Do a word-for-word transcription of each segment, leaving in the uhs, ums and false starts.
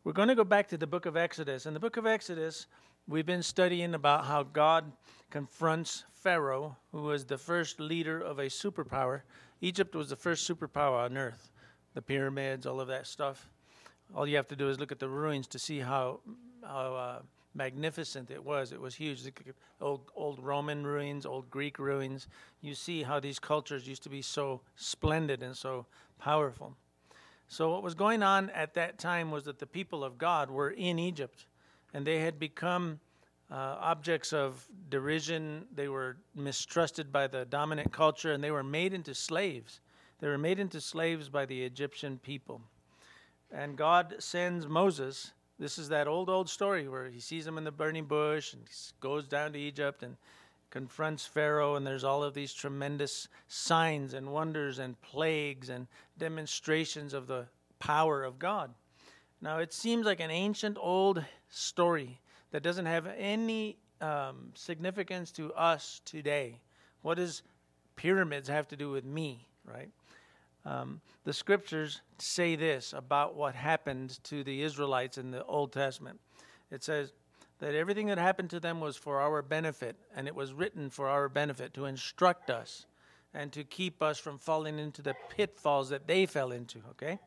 We're going to go back to the book of Exodus. In the book of Exodus, we've been studying about how God confronts Pharaoh, who was the first leader of a superpower. Egypt was the first superpower on earth. The pyramids, all of that stuff. All you have to do is look at the ruins to see how how uh, magnificent it was. It was huge. Look at old, old Roman ruins, old Greek ruins. You see how these cultures used to be so splendid and so powerful. So what was going on at that time was that the people of God were in Egypt, and they had become uh, objects of derision. They were mistrusted by the dominant culture, and they were made into slaves. They were made into slaves by the Egyptian people. And God sends Moses. This is that old, old story where he sees him in the burning bush and goes down to Egypt and confronts Pharaoh, and there's all of these tremendous signs and wonders and plagues and demonstrations of the power of God. Now, it seems like an ancient old story that doesn't have any um, significance to us today. What does pyramids have to do with me, right? Um, the scriptures say this about what happened to the Israelites in the Old Testament. It says that everything that happened to them was for our benefit, and it was written for our benefit, to instruct us and to keep us from falling into the pitfalls that they fell into, okay?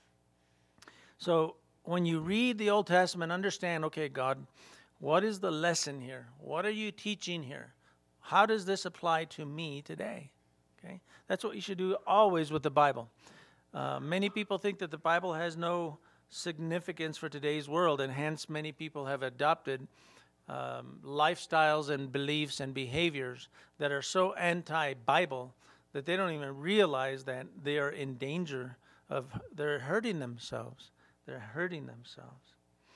So when you read the Old Testament, understand, okay, God, what is the lesson here? What are you teaching here? How does this apply to me today? Okay, that's what you should do always with the Bible. Uh, many people think that the Bible has no significance for today's world, and hence many people have adopted um, lifestyles and beliefs and behaviors that are so anti-Bible that they don't even realize that they are in danger of, they're hurting themselves. They're hurting themselves.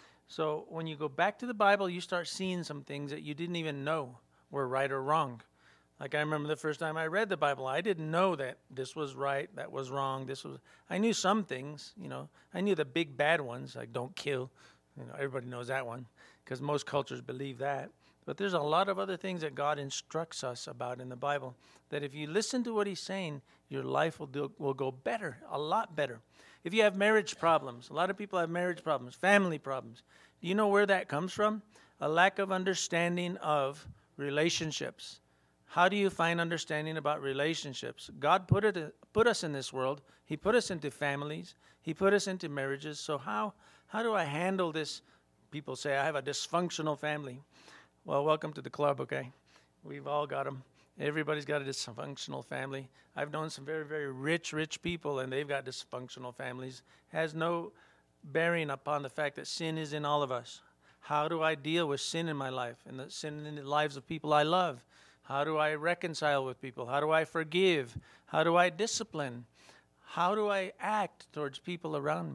So when you go back to the Bible, you start seeing some things that you didn't even know were right or wrong. Like I remember the first time I read the Bible, I didn't know that this was right, that was wrong. This was. I knew some things, you know. I knew the big bad ones, like don't kill. You know, everybody knows that one because most cultures believe that. But there's a lot of other things that God instructs us about in the Bible that if you listen to what He's saying, your life will do, will go better, a lot better. If you have marriage problems, a lot of people have marriage problems, family problems. Do you know where that comes from? A lack of understanding of relationships. How do you find understanding about relationships? God put it, put us in this world. He put us into families. He put us into marriages. So how how do I handle this? People say, I have a dysfunctional family. Well, welcome to the club, okay? We've all got them. Everybody's got a dysfunctional family. I've known some very, very rich, rich people, and they've got dysfunctional families. It has no bearing upon the fact that sin is in all of us. How do I deal with sin in my life and the sin in the lives of people I love? How do I reconcile with people? How do I forgive? How do I discipline? How do I act towards people around me?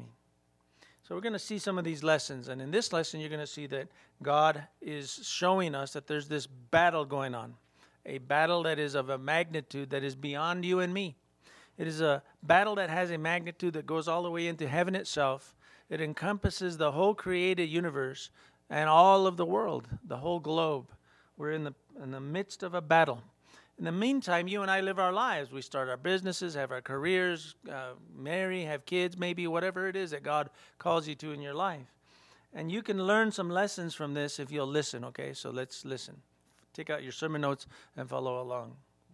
So we're going to see some of these lessons. And in this lesson, you're going to see that God is showing us that there's this battle going on. A battle that is of a magnitude that is beyond you and me. It is a battle that has a magnitude that goes all the way into heaven itself. It encompasses the whole created universe and all of the world, the whole globe. We're in the in the midst of a battle. In the meantime, you and I live our lives. We start our businesses, have our careers, uh, marry, have kids, maybe whatever it is that God calls you to in your life. And you can learn some lessons from this if you'll listen, okay? So let's listen. Take out your sermon notes and follow along.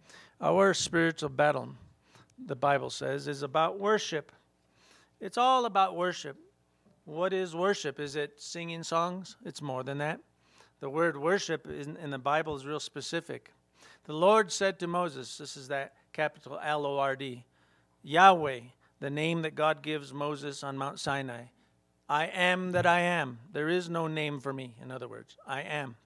Our spiritual battle, the Bible says, is about worship. It's all about worship. What is worship? Is it singing songs? It's more than that. The word worship in, in the Bible is real specific. The Lord said to Moses, this is that capital L O R D, Yahweh, the name that God gives Moses on Mount Sinai. I am that I am. There is no name for me, in other words. I am.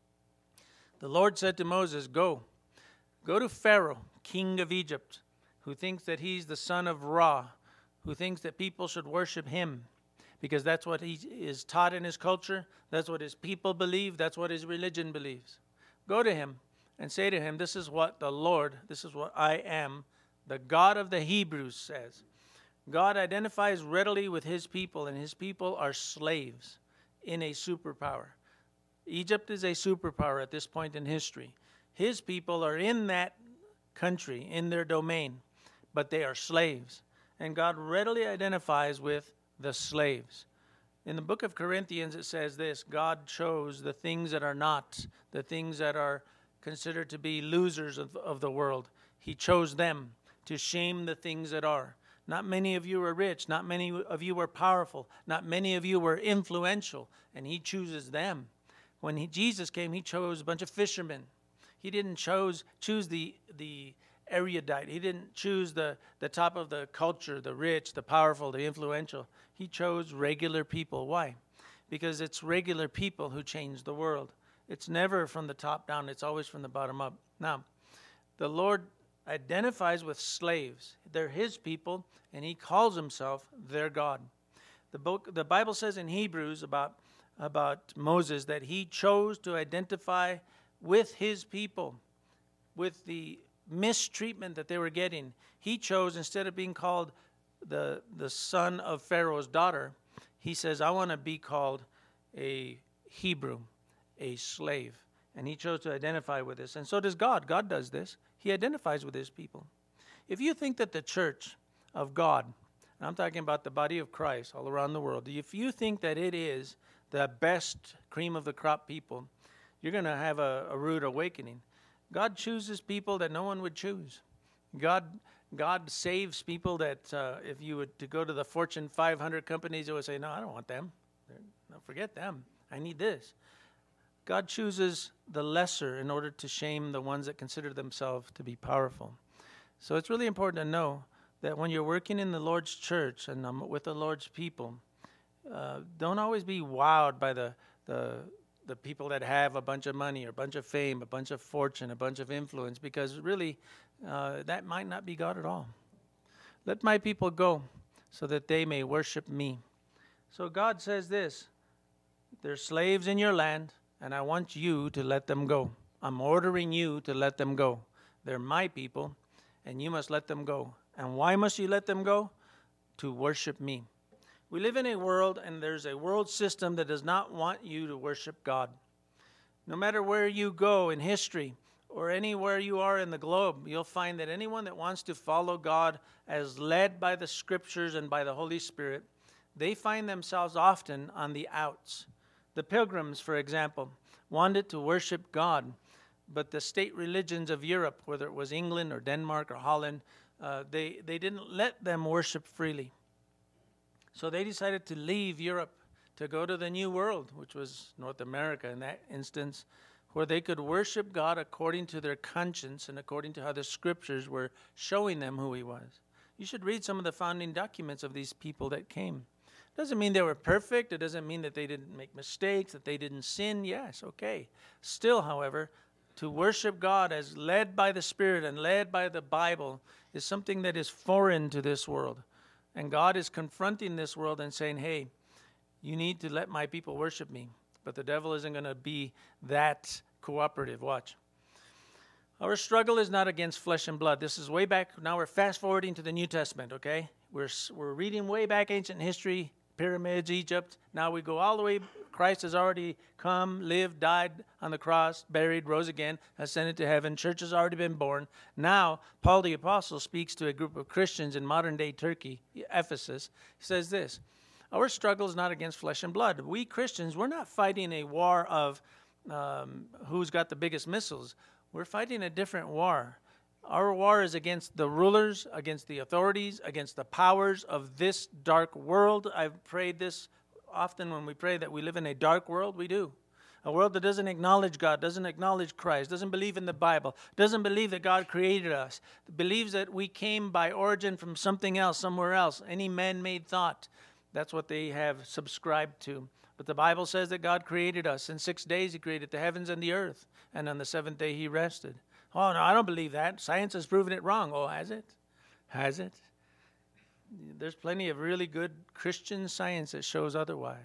The Lord said to Moses, go. Go to Pharaoh, king of Egypt, who thinks that he's the son of Ra, who thinks that people should worship him. Because that's what he is taught in his culture. That's what his people believe. That's what his religion believes. Go to him and say to him, this is what the Lord, this is what I am, the God of the Hebrews says. God identifies readily with his people, and his people are slaves in a superpower. Egypt is a superpower at this point in history. His people are in that country, in their domain, but they are slaves. And God readily identifies with the slaves. In the book of Corinthians, it says this: God chose the things that are not, the things that are considered to be losers of, of the world. He chose them to shame the things that are. Not many of you are rich. Not many of you are powerful. Not many of you were influential. And he chooses them. When he, Jesus came, he chose a bunch of fishermen. He didn't chose, choose the, the erudite. He didn't choose the, the top of the culture, the rich, the powerful, the influential. He chose regular people. Why? Because it's regular people who change the world. It's never from the top down. It's always from the bottom up. Now, the Lord identifies with slaves. They're his people, and he calls himself their God. The book, the Bible says in Hebrews about, about Moses that he chose to identify with his people, with the mistreatment that they were getting. He chose, instead of being called the, the son of Pharaoh's daughter, he says, I want to be called a Hebrew, a slave. And he chose to identify with this. And so does God. God does this. He identifies with his people. If you think that the church of God, and I'm talking about the body of Christ all around the world, if you think that it is the best cream of the crop people, you're going to have a, a rude awakening. God chooses people that no one would choose. God God saves people that uh, if you were to go to the Fortune five hundred companies, it would say, no, I don't want them. No, forget them. I need this. God chooses the lesser in order to shame the ones that consider themselves to be powerful. So it's really important to know that when you're working in the Lord's church and um, with the Lord's people, uh, don't always be wowed by the, the the people that have a bunch of money or a bunch of fame, a bunch of fortune, a bunch of influence, because really uh, that might not be God at all. Let my people go so that they may worship me. So God says this: they're slaves in your land, and I want you to let them go. I'm ordering you to let them go. They're my people, and you must let them go. And why must you let them go? To worship me. We live in a world, and there's a world system that does not want you to worship God. No matter where you go in history or anywhere you are in the globe, you'll find that anyone that wants to follow God as led by the Scriptures and by the Holy Spirit, they find themselves often on the outs. The Pilgrims, for example, wanted to worship God, but the state religions of Europe, whether it was England or Denmark or Holland, uh, they, they didn't let them worship freely. So they decided to leave Europe to go to the New World, which was North America in that instance, where they could worship God according to their conscience and according to how the Scriptures were showing them who he was. You should read some of the founding documents of these people that came. It doesn't mean they were perfect. It doesn't mean that they didn't make mistakes, that they didn't sin. Yes, okay. Still, however, to worship God as led by the Spirit and led by the Bible is something that is foreign to this world. And God is confronting this world and saying, hey, you need to let my people worship me. But the devil isn't going to be that cooperative. Watch. Our struggle is not against flesh and blood. This is way back. Now we're fast forwarding to the New Testament, okay? We're, we're reading way back ancient history, pyramids, Egypt. Now we go all the way. Christ has already come, lived, died on the cross, buried, rose again, ascended to heaven. Church has already been born. Now, Paul the Apostle speaks to a group of Christians in modern-day Turkey, Ephesus. He says this: our struggle is not against flesh and blood. We Christians, we're not fighting a war of um, who's got the biggest missiles. We're fighting a different war. Our war is against the rulers, against the authorities, against the powers of this dark world. I've prayed this often when we pray that we live in a dark world. We do. A world that doesn't acknowledge God, doesn't acknowledge Christ, doesn't believe in the Bible, doesn't believe that God created us, believes that we came by origin from something else, somewhere else, any man-made thought. That's what they have subscribed to. But the Bible says that God created us. In six days he created the heavens and the earth, and on the seventh day he rested. Oh, no, I don't believe that. Science has proven it wrong. Oh, has it? Has it? There's plenty of really good Christian science that shows otherwise.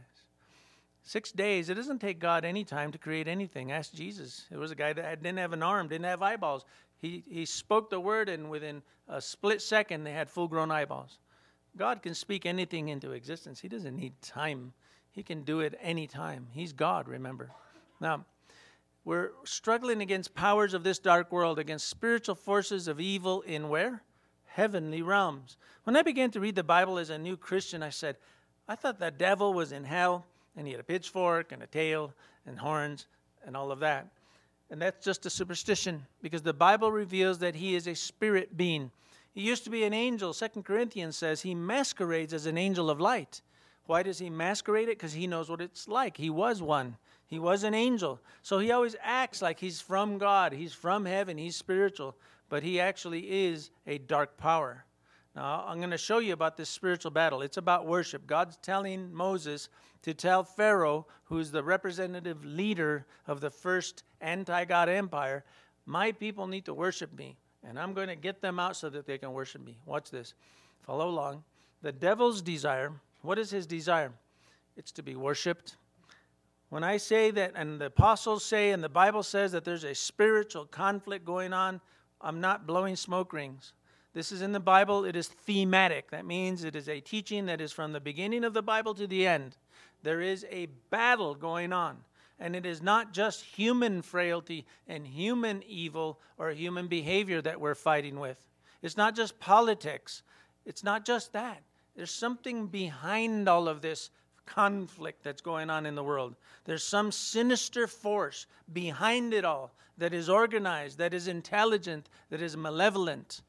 Six days, it doesn't take God any time to create anything. Ask Jesus. It was a guy that didn't have an arm, didn't have eyeballs. He, he spoke the word, and within a split second, they had full-grown eyeballs. God can speak anything into existence. He doesn't need time. He can do it any time. He's God, remember. Now, we're struggling against powers of this dark world, against spiritual forces of evil in where? Heavenly realms. When I began to read the Bible as a new Christian, I said, I thought the devil was in hell, and he had a pitchfork and a tail and horns and all of that. And that's just a superstition, because the Bible reveals that he is a spirit being. He used to be an angel. Second Corinthians says he masquerades as an angel of light. Why does he masquerade it? Because he knows what it's like. He was one. He was an angel. So he always acts like he's from God. He's from heaven. He's spiritual. But he actually is a dark power. Now, I'm going to show you about this spiritual battle. It's about worship. God's telling Moses to tell Pharaoh, who's the representative leader of the first anti-God empire, my people need to worship me, and I'm going to get them out so that they can worship me. Watch this. Follow along. The devil's desire, what is his desire? It's to be worshipped. When I say that, and the apostles say, and the Bible says that there's a spiritual conflict going on, I'm not blowing smoke rings. This is in the Bible. It is thematic. That means it is a teaching that is from the beginning of the Bible to the end. There is a battle going on. And it is not just human frailty and human evil or human behavior that we're fighting with. It's not just politics. It's not just that. There's something behind all of this conflict that's going on in the world. There's some sinister force behind it all that is organized, that is intelligent, that is malevolent.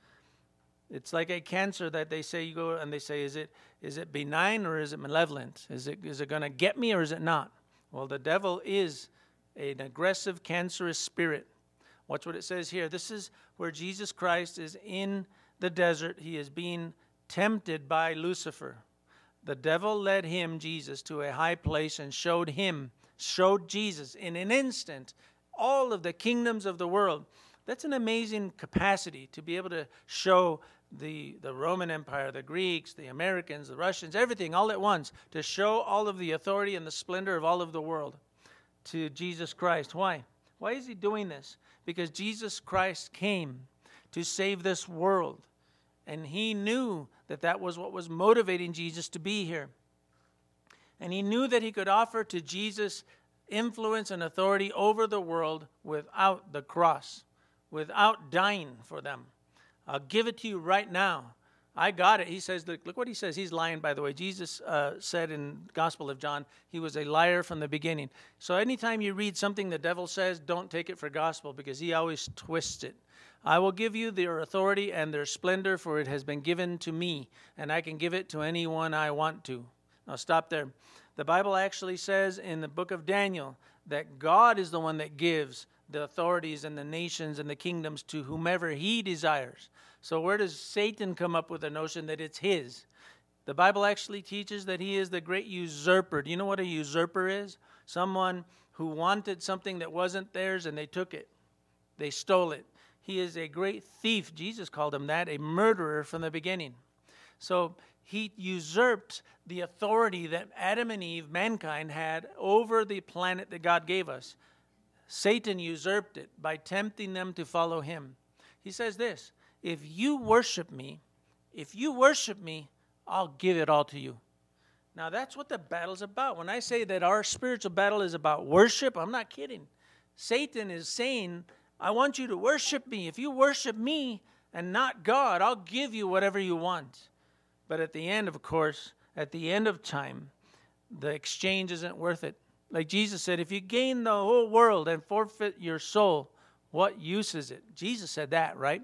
It's like a cancer that they say, you go and they say, is it is it benign or is it malevolent? Is it is it going to get me or is it not? Well, the devil is an aggressive, cancerous spirit. Watch what it says here. This is where Jesus Christ is in the desert. He is being tempted by Lucifer. The devil led him, Jesus, to a high place and showed him, showed Jesus in an instant all of the kingdoms of the world. That's an amazing capacity to be able to show the, the Roman Empire, the Greeks, the Americans, the Russians, everything all at once, to show all of the authority and the splendor of all of the world to Jesus Christ. Why? Why is he doing this? Because Jesus Christ came to save this world, and he knew that that was what was motivating Jesus to be here. And he knew that he could offer to Jesus influence and authority over the world without the cross, without dying for them. I'll give it to you right now. I got it. He says, look, look what he says. He's lying, by the way. Jesus uh, said in the Gospel of John, he was a liar from the beginning. So anytime you read something the devil says, don't take it for gospel, because he always twists it. I will give you their authority and their splendor, for it has been given to me, and I can give it to anyone I want to. Now stop there. The Bible actually says in the book of Daniel that God is the one that gives the authorities and the nations and the kingdoms to whomever he desires. So where does Satan come up with the notion that it's his? The Bible actually teaches that he is the great usurper. Do you know what a usurper is? Someone who wanted something that wasn't theirs and they took it. They stole it. He is a great thief. Jesus called him that, a murderer from the beginning. So he usurped the authority that Adam and Eve, mankind, had over the planet that God gave us. Satan usurped it by tempting them to follow him. He says this, if you worship me, if you worship me, I'll give it all to you. Now that's what the battle's about. When I say that our spiritual battle is about worship, I'm not kidding. Satan is saying, I want you to worship me. If you worship me and not God, I'll give you whatever you want. But at the end, of course, at the end of time, the exchange isn't worth it. Like Jesus said, if you gain the whole world and forfeit your soul, what use is it? Jesus said that, right?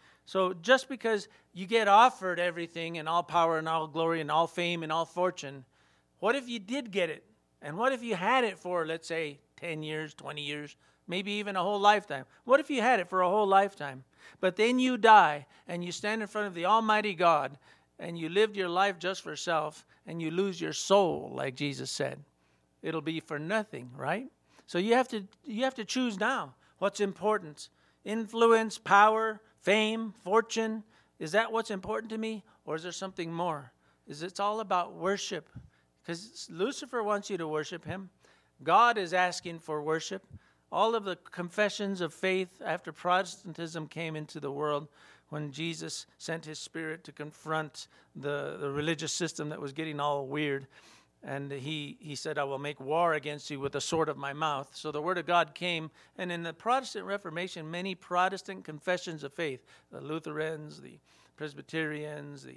So just because you get offered everything and all power and all glory and all fame and all fortune, what if you did get it? And what if you had it for, let's say, ten years, twenty years, maybe even a whole lifetime? What if you had it for a whole lifetime? But then you die and you stand in front of the Almighty God and you lived your life just for self and you lose your soul, like Jesus said. It'll be for nothing, right? So you have to you have to choose now what's important. Influence, power, fame, fortune. Is that what's important to me? Or is there something more? Is it's all about worship? Because Lucifer wants you to worship him. God is asking for worship. All of the confessions of faith after Protestantism came into the world, when Jesus sent his Spirit to confront the, the religious system that was getting all weird. And he, he said, I will make war against you with the sword of my mouth. So the word of God came. And in the Protestant Reformation, many Protestant confessions of faith, the Lutherans, the Presbyterians, the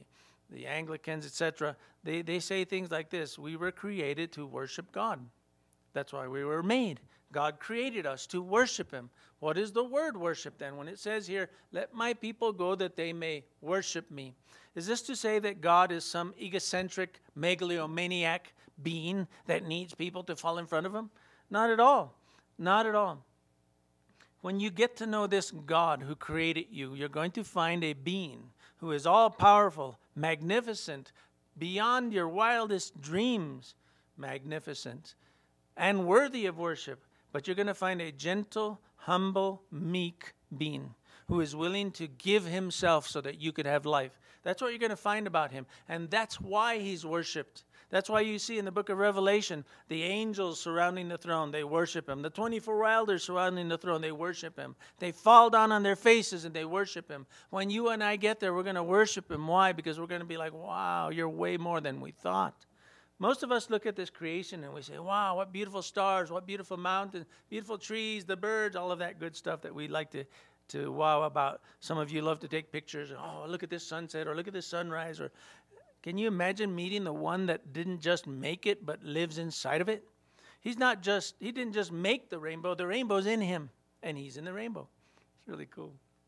the Anglicans, et cetera, they, they say things like this: we were created to worship God. That's why we were made. God created us to worship him. What is the word worship then? When it says here, let my people go that they may worship me. Is this to say that God is some egocentric, megalomaniac being that needs people to fall in front of him? Not at all. Not at all. When you get to know this God who created you, you're going to find a being who is all-powerful, magnificent, beyond your wildest dreams, magnificent, and worthy of worship. But you're going to find a gentle, humble, meek being who is willing to give himself so that you could have life. That's what you're going to find about him. And that's why he's worshipped. That's why you see in the book of Revelation, the angels surrounding the throne, they worship him. The twenty-four elders surrounding the throne, they worship him. They fall down on their faces and they worship him. When you and I get there, we're going to worship him. Why? Because we're going to be like, wow, you're way more than we thought. Most of us look at this creation and we say, wow, what beautiful stars, what beautiful mountains, beautiful trees, the birds, all of that good stuff that we like to, to wow about. Some of you love to take pictures. Oh, look at this sunset, or look at this sunrise. Or can you imagine meeting the one that didn't just make it but lives inside of it? He's not just, he didn't just make the rainbow. The rainbow's in him, and he's in the rainbow. It's really cool.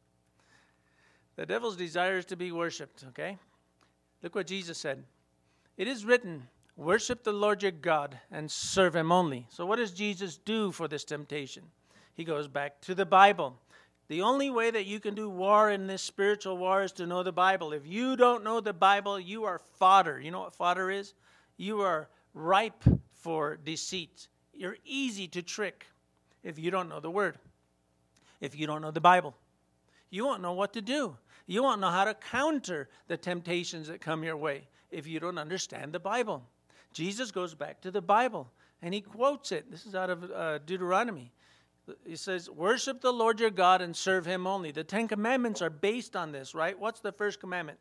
The devil's desire is to be worshipped, okay? Look what Jesus said. It is written, worship the Lord your God and serve him only. So what does Jesus do for this temptation? He goes back to the Bible. The only way that you can do war in this spiritual war is to know the Bible. If you don't know the Bible, you are fodder. You know what fodder is? You are ripe for deceit. You're easy to trick if you don't know the Word. If you don't know the Bible, you won't know what to do. You won't know how to counter the temptations that come your way if you don't understand the Bible. Jesus goes back to the Bible, and he quotes it. This is out of uh, Deuteronomy. He says, worship the Lord your God and serve him only. The Ten Commandments are based on this, right? What's the first commandment?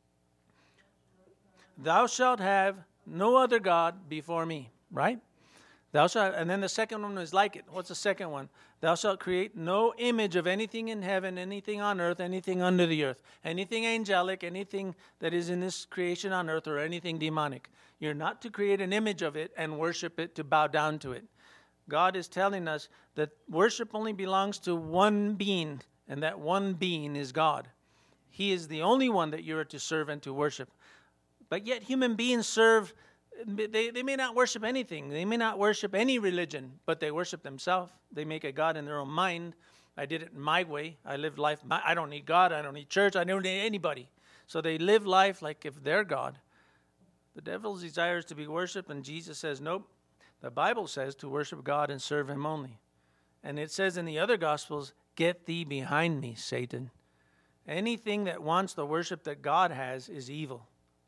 Thou shalt have no other God before me, right? Thou shalt, and then the second one is like it. What's the second one? Thou shalt create no image of anything in heaven, anything on earth, anything under the earth, anything angelic, anything that is in this creation on earth, or anything demonic. You're not to create an image of it and worship it, to bow down to it. God is telling us that worship only belongs to one being, and that one being is God. He is the only one that you are to serve and to worship. But yet human beings serve, they, they may not worship anything. They may not worship any religion, but they worship themselves. They make a God in their own mind. I did it my way. I lived life. My, I don't need God. I don't need church. I don't need anybody. So they live life like if they're God. The devil's desire is to be worshipped, and Jesus says, nope. The Bible says to worship God and serve him only. And it says in the other Gospels, get thee behind me, Satan. Anything that wants the worship that God has is evil.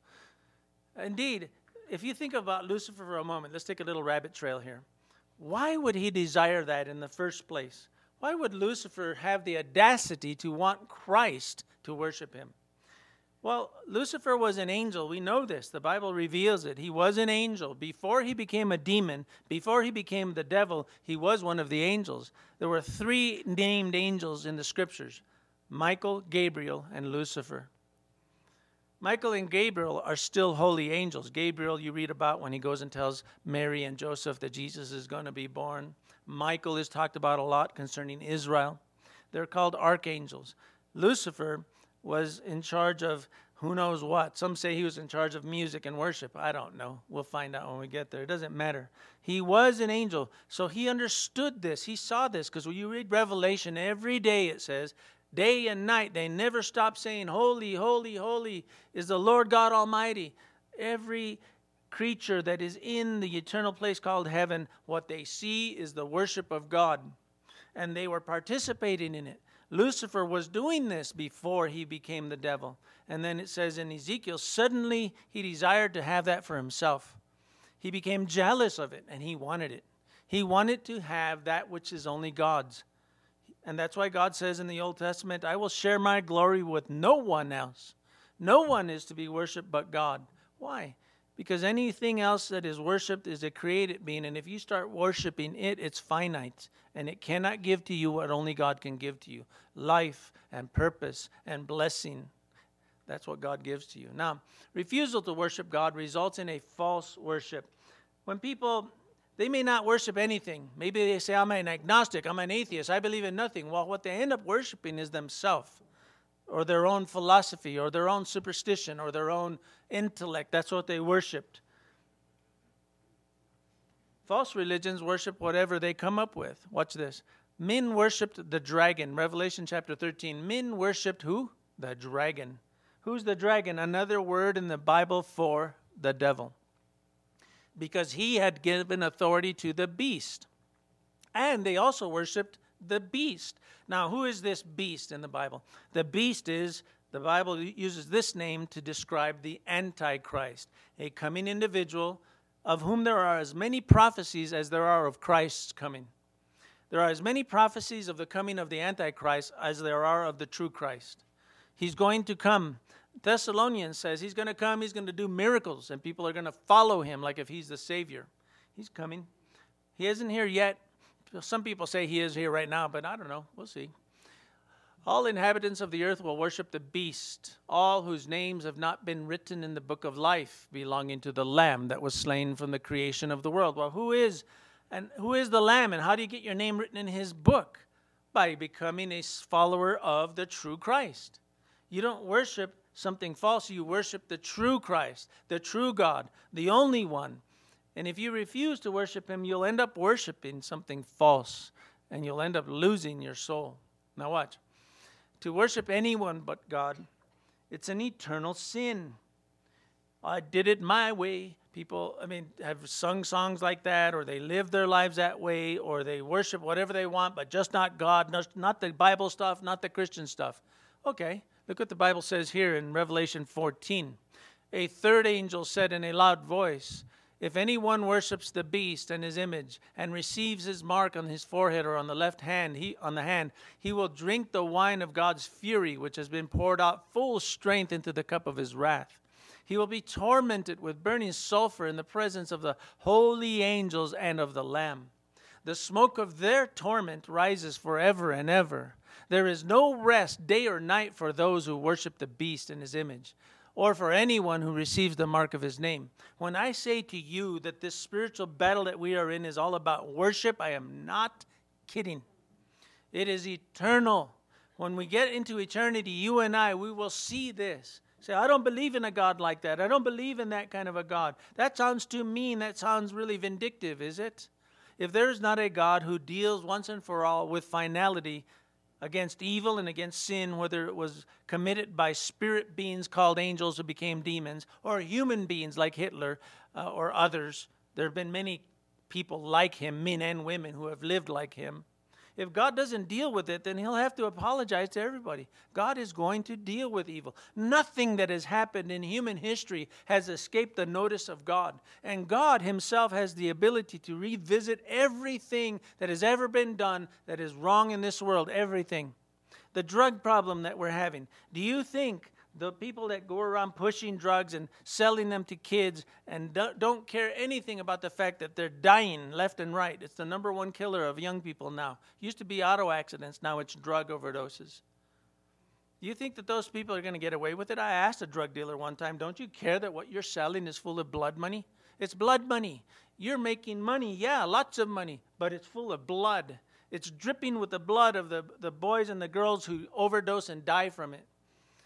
Indeed, if you think about Lucifer for a moment, let's take a little rabbit trail here. Why would he desire that in the first place? Why would Lucifer have the audacity to want Christ to worship him? Well, Lucifer was an angel. We know this. The Bible reveals it. He was an angel. Before he became a demon, before he became the devil, he was one of the angels. There were three named angels in the scriptures: Michael, Gabriel, and Lucifer. Michael and Gabriel are still holy angels. Gabriel, you read about when he goes and tells Mary and Joseph that Jesus is going to be born. Michael is talked about a lot concerning Israel. They're called archangels. Lucifer was in charge of who knows what. Some say he was in charge of music and worship. I don't know. We'll find out when we get there. It doesn't matter. He was an angel, so he understood this. He saw this, because when you read Revelation, every day it says, day and night, they never stop saying, holy, holy, holy is the Lord God Almighty. Every creature that is in the eternal place called heaven, what they see is the worship of God. And they were participating in it. Lucifer was doing this before he became the devil. And then it says in Ezekiel, suddenly he desired to have that for himself. He became jealous of it, and he wanted it. He wanted to have that which is only God's. And that's why God says in the Old Testament, I will share my glory with no one else. No one is to be worshipped but God. Why? Because anything else that is worshipped is a created being, and if you start worshiping it, it's finite, and it cannot give to you what only God can give to you: life and purpose and blessing. That's what God gives to you. Now, refusal to worship God results in a false worship. When people, they may not worship anything. Maybe they say, I'm an agnostic, I'm an atheist, I believe in nothing. Well, what they end up worshiping is themselves, or their own philosophy, or their own superstition, or their own intellect. That's what they worshiped. False religions worship whatever they come up with. Watch this. Men worshipped the dragon. Revelation chapter thirteen. Men worshipped who? The dragon. Who's the dragon? Another word in the Bible for the devil. Because he had given authority to the beast. And they also worshipped the beast. Now, who is this beast in the Bible? The beast is, the Bible uses this name to describe the Antichrist, a coming individual of whom there are as many prophecies as there are of Christ's coming. There are as many prophecies of the coming of the Antichrist as there are of the true Christ. He's going to come. Thessalonians says he's going to come, he's going to do miracles, and people are going to follow him like if he's the Savior. He's coming. He isn't here yet. Some people say he is here right now, but I don't know. We'll see. All inhabitants of the earth will worship the beast, all whose names have not been written in the book of life, belonging to the Lamb that was slain from the creation of the world. Well, who is and who is the Lamb, and how do you get your name written in his book? By becoming a follower of the true Christ. You don't worship something false, you worship the true Christ, the true God, the only one. And if you refuse to worship him, you'll end up worshiping something false, and you'll end up losing your soul. Now watch. To worship anyone but God, it's an eternal sin. I did it my way. People, I mean, have sung songs like that, or they live their lives that way, or they worship whatever they want, but just not God, not the Bible stuff, not the Christian stuff. Okay, look what the Bible says here in Revelation fourteen. A third angel said in a loud voice, if anyone worships the beast and his image and receives his mark on his forehead or on the left hand, he on the hand, he will drink the wine of God's fury, which has been poured out full strength into the cup of his wrath. He will be tormented with burning sulfur in the presence of the holy angels and of the Lamb. The smoke of their torment rises forever and ever. There is no rest day or night for those who worship the beast and his image, or for anyone who receives the mark of his name. When I say to you that this spiritual battle that we are in is all about worship, I am not kidding. It is eternal. When we get into eternity, you and I, we will see this. Say, I don't believe in a God like that. I don't believe in that kind of a God. That sounds too mean. That sounds really vindictive, is it? If there is not a God who deals once and for all with finality against evil and against sin, whether it was committed by spirit beings called angels who became demons, or human beings like Hitler uh, or others. There have been many people like him, men and women, who have lived like him. If God doesn't deal with it, then he'll have to apologize to everybody. God is going to deal with evil. Nothing that has happened in human history has escaped the notice of God. And God himself has the ability to revisit everything that has ever been done that is wrong in this world, everything. The drug problem that we're having. Do you think the people that go around pushing drugs and selling them to kids and don't care anything about the fact that they're dying left and right? It's the number one killer of young people now. It used to be auto accidents, now it's drug overdoses. Do you think that those people are going to get away with it? I asked a drug dealer one time, don't you care that what you're selling is full of blood money? It's blood money. You're making money, yeah, lots of money, but it's full of blood. It's dripping with the blood of the, the boys and the girls who overdose and die from it.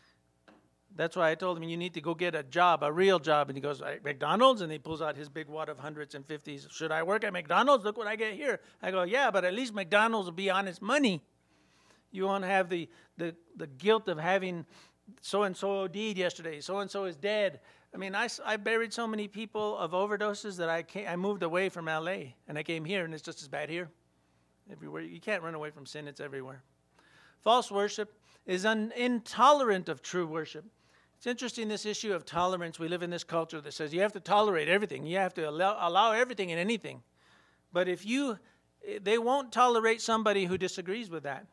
That's why I told him, you need to go get a job, a real job. And he goes, McDonald's? And he pulls out his big wad of hundreds and fifties. Should I work at McDonald's? Look what I get here. I go, yeah, but at least McDonald's will be honest money. You won't have the, the, the guilt of having so-and-so OD'd yesterday. So-and-so is dead. I mean, I, I buried so many people of overdoses that I came, I moved away from L A. And I came here, and it's just as bad here. Everywhere. You can't run away from sin. It's everywhere. False worship is un, intolerant of true worship. It's interesting, this issue of tolerance. We live in this culture that says you have to tolerate everything. You have to allow, allow everything and anything. But if you, they won't tolerate somebody who disagrees with that.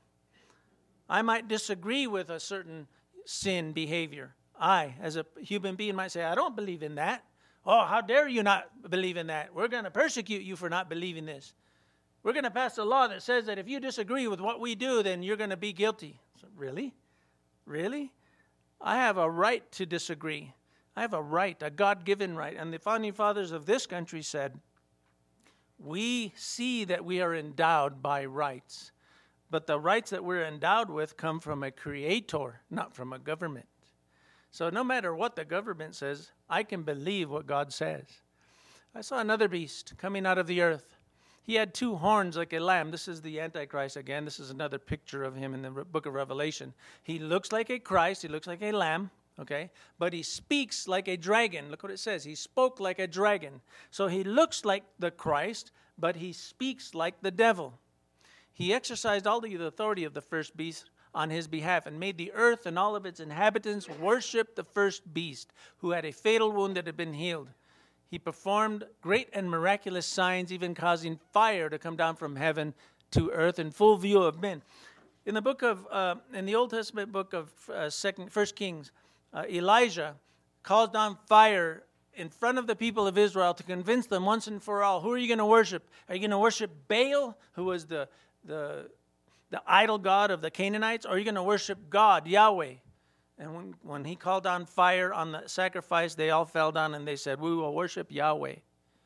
I might disagree with a certain sin behavior. I, as a human being, might say, I don't believe in that. Oh, how dare you not believe in that? We're going to persecute you for not believing this. We're going to pass a law that says that if you disagree with what we do, then you're going to be guilty. So, really? Really? I have a right to disagree. I have a right, a God-given right. And the founding fathers of this country said, we see that we are endowed by rights. But the rights that we're endowed with come from a creator, not from a government. So no matter what the government says, I can believe what God says. I saw another beast coming out of the earth. He had two horns like a lamb. This is the Antichrist again. This is another picture of him in the book of Revelation. He looks like a Christ. He looks like a lamb, okay? But he speaks like a dragon. Look what it says. He spoke like a dragon. So he looks like the Christ, but he speaks like the devil. He exercised all the authority of the first beast on his behalf and made the earth and all of its inhabitants worship the first beast, who had a fatal wound that had been healed. He performed great and miraculous signs, even causing fire to come down from heaven to earth in full view of men. In the book of, uh, in the Old Testament book of uh, Second, First Kings, uh, Elijah calls down fire in front of the people of Israel to convince them once and for all. Who are you going to worship? Are you going to worship Baal, who was the the the idol god of the Canaanites, or are you going to worship God, Yahweh? And when, when he called down fire on the sacrifice, they all fell down and they said, we will worship Yahweh.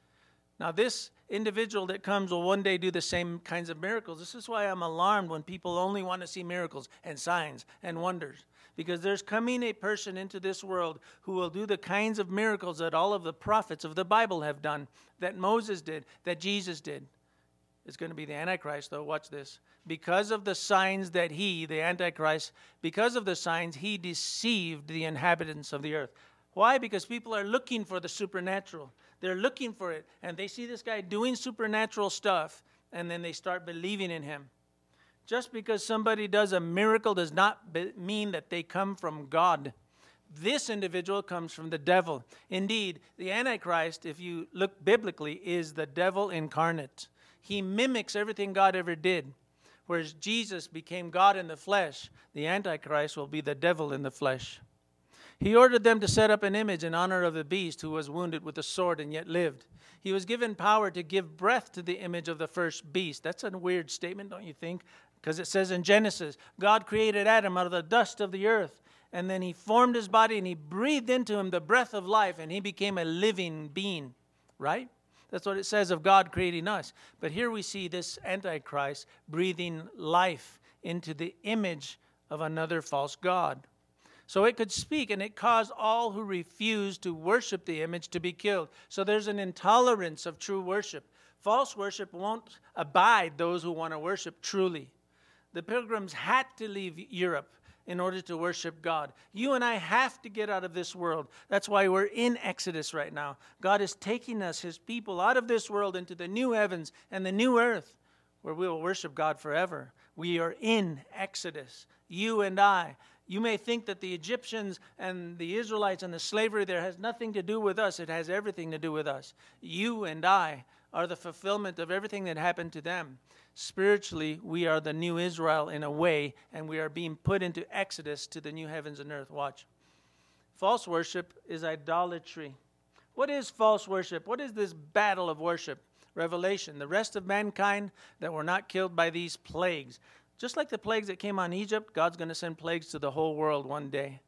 Now this individual that comes will one day do the same kinds of miracles. This is why I'm alarmed when people only want to see miracles and signs and wonders. Because there's coming a person into this world who will do the kinds of miracles that all of the prophets of the Bible have done, that Moses did, that Jesus did. It's going to be the Antichrist, though. Watch this. Because of the signs that he, the Antichrist, because of the signs, he deceived the inhabitants of the earth. Why? Because people are looking for the supernatural. They're looking for it. And they see this guy doing supernatural stuff, and then they start believing in him. Just because somebody does a miracle does not be- mean that they come from God. This individual comes from the devil. Indeed, the Antichrist, if you look biblically, is the devil incarnate. He mimics everything God ever did. Whereas Jesus became God in the flesh, the Antichrist will be the devil in the flesh. He ordered them to set up an image in honor of the beast who was wounded with a sword and yet lived. He was given power to give breath to the image of the first beast. That's a weird statement, don't you think? Because it says in Genesis, God created Adam out of the dust of the earth. And then he formed his body and he breathed into him the breath of life and he became a living being, right? That's what it says of God creating us. But here we see this Antichrist breathing life into the image of another false god. So it could speak, and it caused all who refused to worship the image to be killed. So there's an intolerance of true worship. False worship won't abide those who want to worship truly. The pilgrims had to leave Europe in order to worship God. You and I have to get out of this world. That's why we're in Exodus right now. God is taking us, his people, out of this world into the new heavens and the new earth where we will worship God forever. We are in Exodus, you and I. You may think that the Egyptians and the Israelites and the slavery there has nothing to do with us. It has everything to do with us. You and I are the fulfillment of everything that happened to them. Spiritually, we are the new Israel in a way, and we are being put into Exodus to the new heavens and earth. Watch. False worship is idolatry. What is false worship? What is this battle of worship? Revelation. The rest of mankind that were not killed by these plagues. Just like the plagues that came on Egypt, God's going to send plagues to the whole world one day.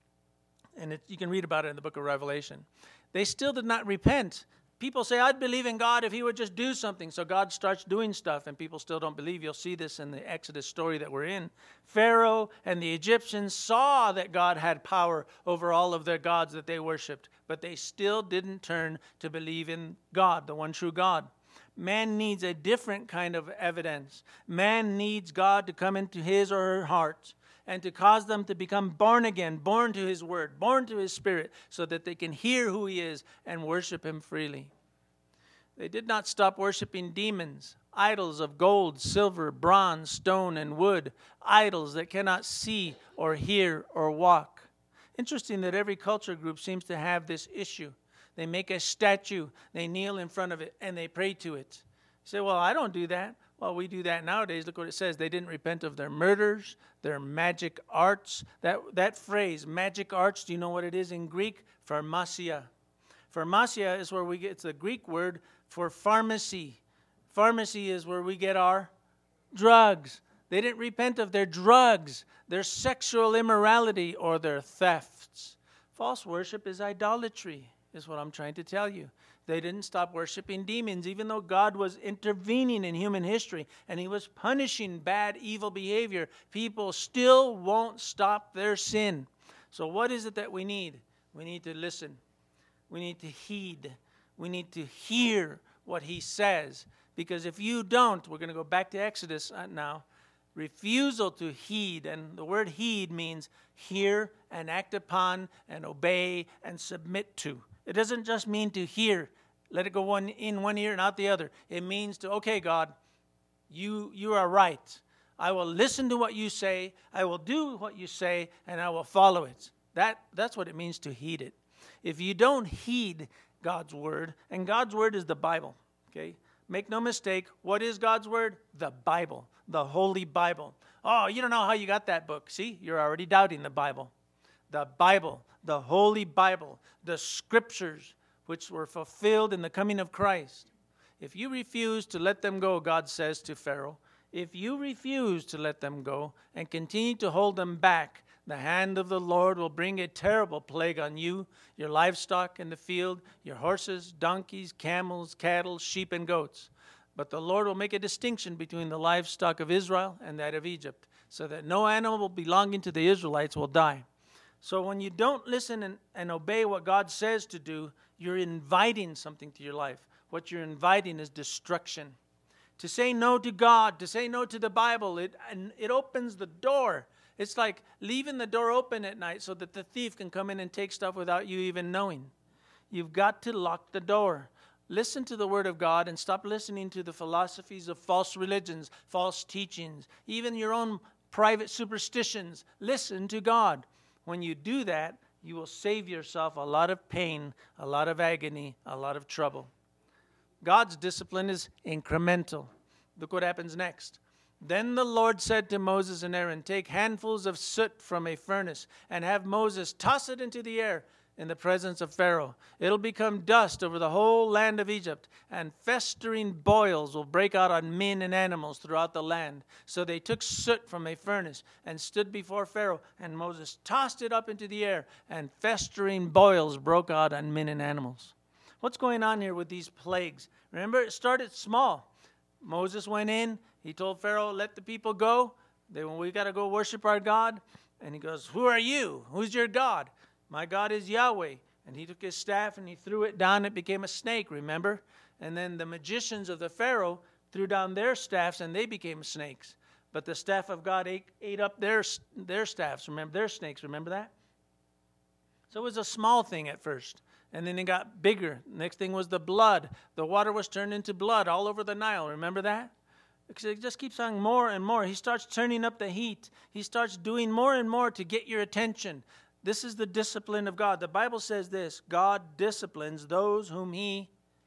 And it, you can read about it in the book of Revelation. They still did not repent. People say, I'd believe in God if he would just do something. So God starts doing stuff and people still don't believe. You'll see this in the Exodus story that we're in. Pharaoh and the Egyptians saw that God had power over all of their gods that they worshipped, but they still didn't turn to believe in God, the one true God. Man needs a different kind of evidence. Man needs God to come into his or her heart and to cause them to become born again, born to his word, born to his spirit, so that they can hear who he is and worship him freely. They did not stop worshiping demons, idols of gold, silver, bronze, stone, and wood, idols that cannot see or hear or walk. Interesting that every culture group seems to have this issue. They make a statue, they kneel in front of it, and they pray to it. You say, well, I don't do that. Well, we do that nowadays. Look what it says. They didn't repent of their murders, their magic arts. That that phrase, magic arts, do you know what it is in Greek? Pharmacia. Pharmacia is where we get, it's the Greek word for pharmacy. Pharmacy is where we get our drugs. They didn't repent of their drugs, their sexual immorality, or their thefts. False worship is idolatry, is what I'm trying to tell you. They didn't stop worshiping demons, even though God was intervening in human history and he was punishing bad, evil behavior. People still won't stop their sin. So what is it that we need? We need to listen. We need to heed. We need to hear what he says. Because if you don't, we're going to go back to Exodus now. Refusal to heed, and the word heed means hear and act upon and obey and submit to. It doesn't just mean to hear, let it go one in one ear and out the other. It means to, okay, God, you you are right. I will listen to what you say, I will do what you say, and I will follow it. That that's what it means to heed it. If you don't heed God's word, and God's word is the Bible, okay? Make no mistake, what is God's word? The Bible, the Holy Bible. Oh, you don't know how you got that book. See, you're already doubting the Bible. The Bible, the Holy Bible, the Scriptures, which were fulfilled in the coming of Christ. If you refuse to let them go, God says to Pharaoh, if you refuse to let them go and continue to hold them back, the hand of the Lord will bring a terrible plague on you, your livestock in the field, your horses, donkeys, camels, cattle, sheep, and goats. But the Lord will make a distinction between the livestock of Israel and that of Egypt, so that no animal belonging to the Israelites will die. So when you don't listen and, and obey what God says to do, you're inviting something to your life. What you're inviting is destruction. To say no to God, to say no to the Bible, it, and it opens the door. It's like leaving the door open at night so that the thief can come in and take stuff without you even knowing. You've got to lock the door. Listen to the Word of God and stop listening to the philosophies of false religions, false teachings, even your own private superstitions. Listen to God. When you do that, you will save yourself a lot of pain, a lot of agony, a lot of trouble. God's discipline is incremental. Look what happens next. Then the Lord said to Moses and Aaron, take handfuls of soot from a furnace and have Moses toss it into the air in the presence of Pharaoh. It'll become dust over the whole land of Egypt, and festering boils will break out on men and animals throughout the land. So they took soot from a furnace and stood before Pharaoh, and Moses tossed it up into the air, and festering boils broke out on men and animals. What's going on here with these plagues? Remember, it started small. Moses went in. He told Pharaoh, let the people go. They, we got to go worship our God. And he goes, who are you? Who's your God? My God is Yahweh. And he took his staff and he threw it down. It became a snake, remember? And then the magicians of the Pharaoh threw down their staffs and they became snakes. But the staff of God ate, ate up their, their staffs, remember, their snakes. Remember that? So it was a small thing at first. And then it got bigger. Next thing was the blood. The water was turned into blood all over the Nile. Remember that? Because it just keeps on more and more. He starts turning up the heat. He starts doing more and more to get your attention. This is the discipline of God. The Bible says this, God disciplines those whom he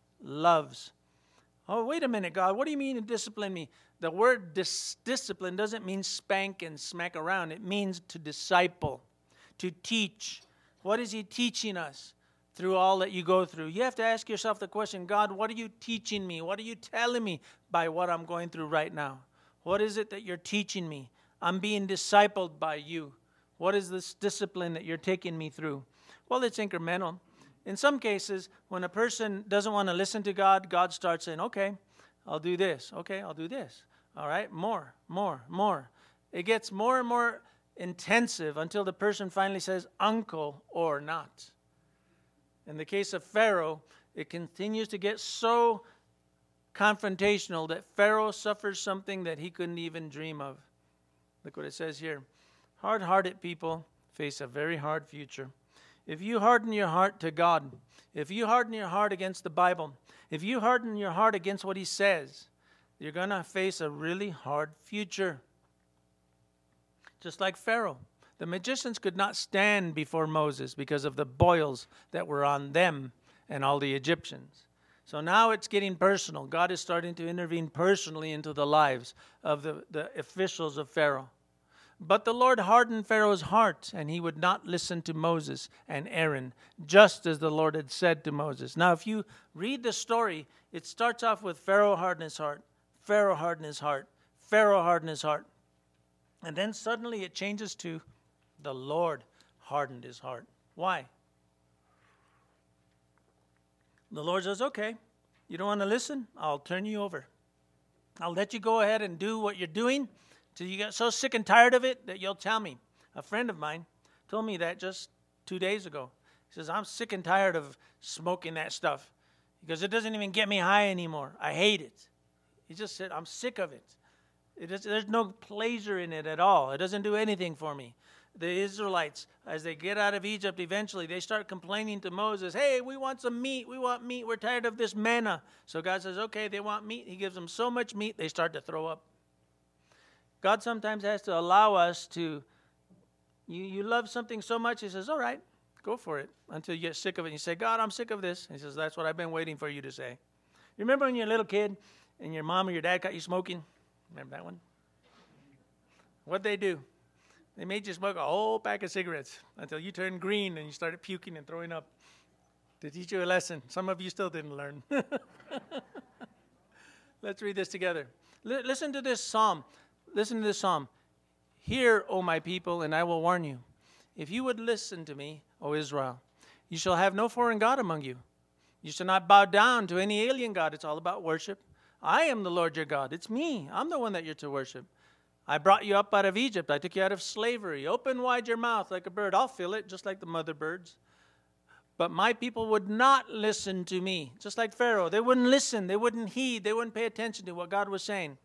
loves. Oh, wait a minute, God. What do you mean to discipline me? The word dis- discipline doesn't mean spank and smack around. It means to disciple, to teach. What is he teaching us through all that you go through? You have to ask yourself the question, God, what are you teaching me? What are you telling me by what I'm going through right now? What is it that you're teaching me? I'm being discipled by you. What is this discipline that you're taking me through? Well, it's incremental. In some cases, when a person doesn't want to listen to God, God starts saying, okay, I'll do this. Okay, I'll do this. All right, more, more, more. It gets more and more intensive until the person finally says, uncle or not. In the case of Pharaoh, it continues to get so confrontational that Pharaoh suffers something that he couldn't even dream of. Look what it says here. Hard-hearted people face a very hard future. If you harden your heart to God, if you harden your heart against the Bible, if you harden your heart against what he says, you're going to face a really hard future. Just like Pharaoh. The magicians could not stand before Moses because of the boils that were on them and all the Egyptians. So now it's getting personal. God is starting to intervene personally into the lives of the, the officials of Pharaoh. But the Lord hardened Pharaoh's heart, and he would not listen to Moses and Aaron, just as the Lord had said to Moses. Now, if you read the story, it starts off with Pharaoh hardened his heart, Pharaoh hardened his heart, Pharaoh hardened his heart. And then suddenly it changes to the Lord hardened his heart. Why? The Lord says, okay, you don't want to listen? I'll turn you over. I'll let you go ahead and do what you're doing till you get so sick and tired of it that you'll tell me. A friend of mine told me that just two days ago. He says, I'm sick and tired of smoking that stuff because it doesn't even get me high anymore. I hate it. He just said, I'm sick of it. It is, there's no pleasure in it at all. It doesn't do anything for me. The Israelites, as they get out of Egypt, eventually they start complaining to Moses, hey, we want some meat. We want meat. We're tired of this manna. So God says, okay, they want meat. He gives them so much meat, they start to throw up. God sometimes has to allow us to, you, you love something so much, he says, all right, go for it until you get sick of it. And you say, God, I'm sick of this. And he says, that's what I've been waiting for you to say. You remember when you're a little kid and your mom or your dad got you smoking? Remember that one? What'd they do? They made you smoke a whole pack of cigarettes until you turned green and you started puking and throwing up to teach you a lesson. Some of you still didn't learn. Let's read this together. L- listen to this psalm. Listen to this psalm. Hear, O my people, and I will warn you. If you would listen to me, O Israel, you shall have no foreign god among you. You shall not bow down to any alien god. It's all about worship. I am the Lord your God. It's me. I'm the one that you're to worship. I brought you up out of Egypt. I took you out of slavery. Open wide your mouth like a bird. I'll fill it just like the mother birds. But my people would not listen to me, just like Pharaoh. They wouldn't listen. They wouldn't heed. They wouldn't pay attention to what God was saying.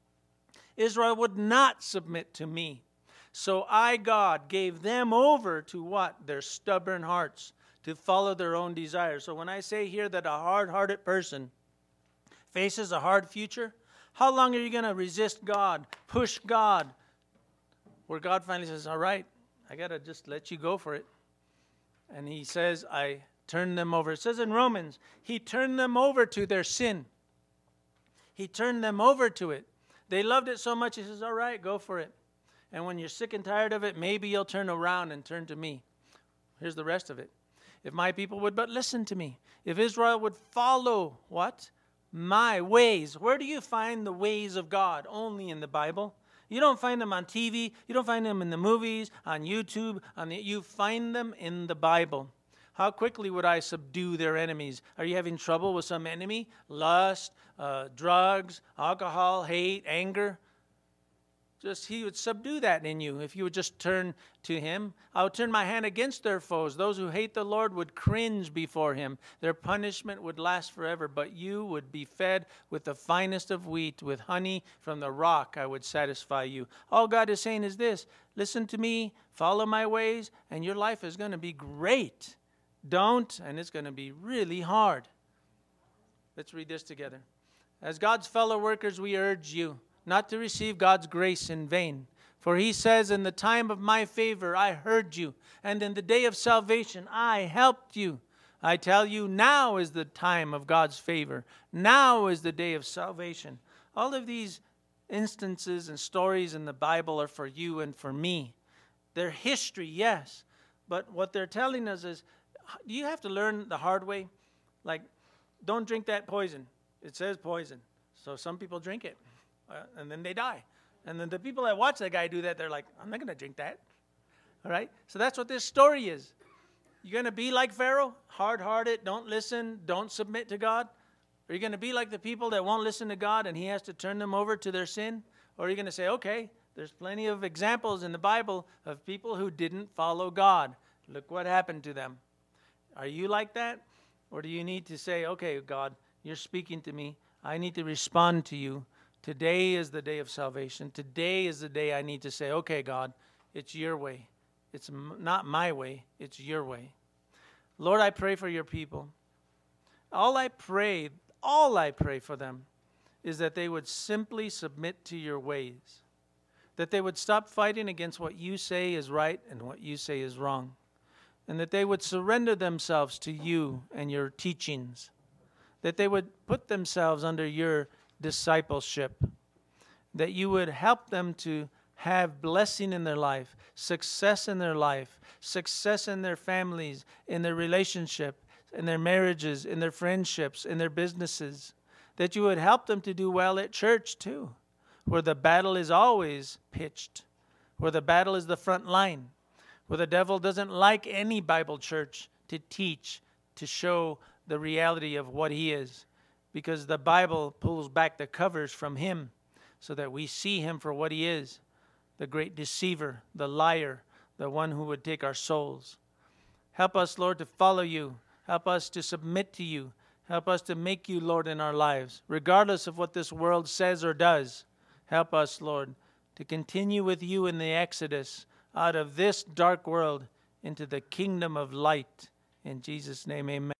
Israel would not submit to me. So I, God, gave them over to what? Their stubborn hearts, to follow their own desires. So when I say here that a hard-hearted person faces a hard future, how long are you going to resist God, push God, where God finally says, all right, I got to just let you go for it. And he says, I turned them over. It says in Romans, he turned them over to their sin. He turned them over to it. They loved it so much, he says, all right, go for it. And when you're sick and tired of it, maybe you'll turn around and turn to me. Here's the rest of it. If my people would but listen to me. If Israel would follow what? My ways. Where do you find the ways of God? Only in the Bible. You don't find them on T V. You don't find them in the movies, on YouTube. On the, you find them in the Bible. How quickly would I subdue their enemies? Are you having trouble with some enemy? Lust, uh, drugs, alcohol, hate, anger? Just he would subdue that in you if you would just turn to him. I would turn my hand against their foes. Those who hate the Lord would cringe before him. Their punishment would last forever, but you would be fed with the finest of wheat. With honey from the rock I would satisfy you. All God is saying is this: listen to me, follow my ways, and your life is going to be great. Don't, and it's going to be really hard. Let's read this together. As God's fellow workers, we urge you not to receive God's grace in vain. For he says, in the time of my favor I heard you, and in the day of salvation I helped you. I tell you, now is the time of God's favor. Now is the day of salvation. All of these instances and stories in the Bible are for you and for me. They're history, yes. But what they're telling us is, you have to learn the hard way. Like, don't drink that poison. It says poison. So some people drink it. Uh, and then they die. And then the people that watch that guy do that, they're like, I'm not going to drink that. All right? So that's what this story is. You're going to be like Pharaoh, hard-hearted, don't listen, don't submit to God? Or are you going to be like the people that won't listen to God and he has to turn them over to their sin? Or are you going to say, okay, there's plenty of examples in the Bible of people who didn't follow God. Look what happened to them. Are you like that? Or do you need to say, okay, God, you're speaking to me. I need to respond to you. Today is the day of salvation. Today is the day I need to say, okay, God, it's your way. It's m- not my way. It's your way. Lord, I pray for your people. All I pray, all I pray for them is that they would simply submit to your ways. That they would stop fighting against what you say is right and what you say is wrong. And that they would surrender themselves to you and your teachings. That they would put themselves under your discipleship, that you would help them to have blessing in their life, success in their life, success in their families, in their relationship, in their marriages, in their friendships, in their businesses, that you would help them to do well at church too, where the battle is always pitched, where the battle is the front line, where the devil doesn't like any Bible church to teach, to show the reality of what he is, because the Bible pulls back the covers from him so that we see him for what he is, the great deceiver, the liar, the one who would take our souls. Help us, Lord, to follow you. Help us to submit to you. Help us to make you Lord in our lives, regardless of what this world says or does. Help us, Lord, to continue with you in the exodus out of this dark world into the kingdom of light. In Jesus' name, amen.